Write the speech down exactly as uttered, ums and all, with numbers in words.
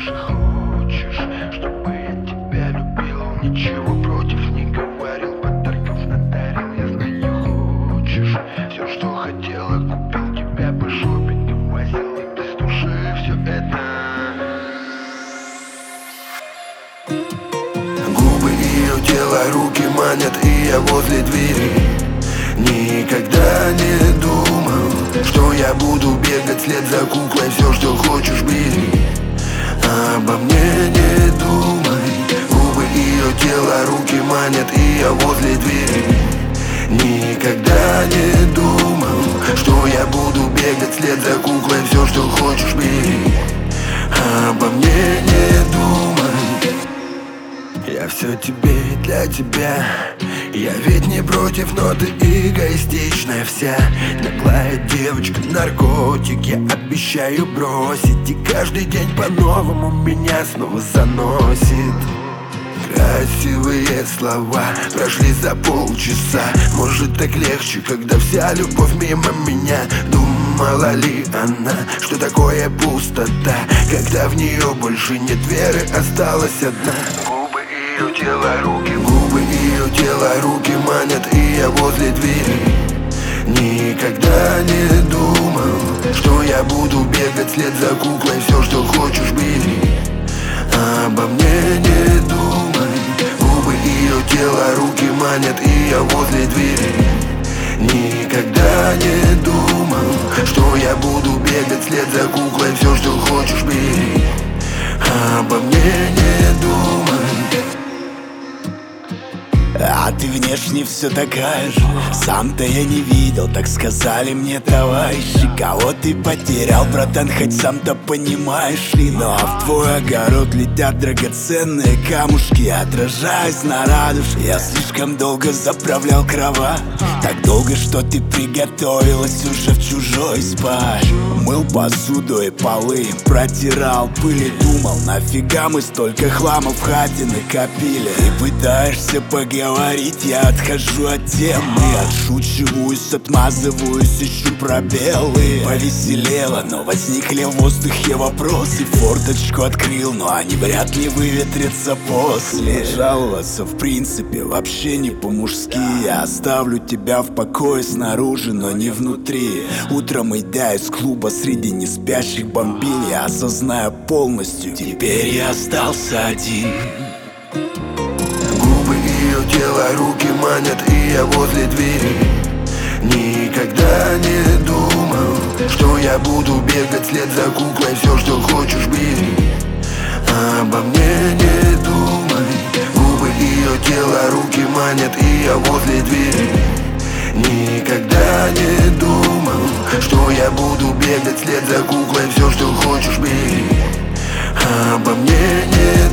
же хочешь, чтобы я тебя любил? Ничего против не говорил, подарков надарил. Я знаю, хочешь все, что хотела, купил тебя по шопингам, возил и без души все это. Губы ее, тело, руки манят, и я возле двери. Никогда не думал, что я буду бегать вслед за куклой. Все, что хочешь, бери, обо мне не думай. Губы ее, тело, руки манят, и я возле двери. Никогда не думал, что я буду бегать вслед за куклой. Все, что хочешь, бери, обо мне не думай. Я все тебе и для тебя. Я ведь не против, но ты эгоистичная вся. Наглая девочка, наркотик, я обещаю бросить. И каждый день по-новому меня снова заносит. Красивые слова прошли за полчаса. Может, так легче, когда вся любовь мимо меня. Думала ли она, что такое пустота, когда в нее больше нет веры, осталась одна? Губы ее, тело, руки, губы ее, тело, руки манят, и я возле двери. Никогда не думал, что я буду бегать вслед за куклой. Все, что хочешь, бери, обо мне не думай. Губы ее, тело, руки манят, и я возле двери. Никогда не думал, что я буду бегать вслед за куклой. Все, что хочешь, бери, обо мне не думай. А ты внешне все такая же. Сам-то я не видел, так сказали мне товарищи. Кого ты потерял, братан, хоть сам-то понимаешь ли. Но в твой огород летят драгоценные камушки, отражаясь на радужке. Я слишком долго заправлял кровать, так долго, что ты приготовилась уже в чужой спать. Мыл посуду и полы, протирал пыль и думал, нафига мы столько хлама в хате накопили. И пытаешься поговорить, я отхожу от темы, отшучиваюсь, отмазываюсь, ищу пробелы. Повеселело, но возникли в воздухе вопросы. Форточку открыл, но они вряд ли выветрятся после. Жаловаться в принципе вообще не по-мужски. Я оставлю тебя в покое снаружи, но не внутри. Утром, идя из клуба среди неспящих бомбил, я осознаю полностью, теперь я остался один. Тело, руки манят, и я возле двери. Никогда не думал, что я буду бегать вслед за куклой. Все, что хочешь, бери, обо мне не думай. Губы ее, тело, руки манят, и я возле двери. Никогда не думал, что я буду бегать вслед за куклой. Все, что хочешь, бери, обо мне не думай.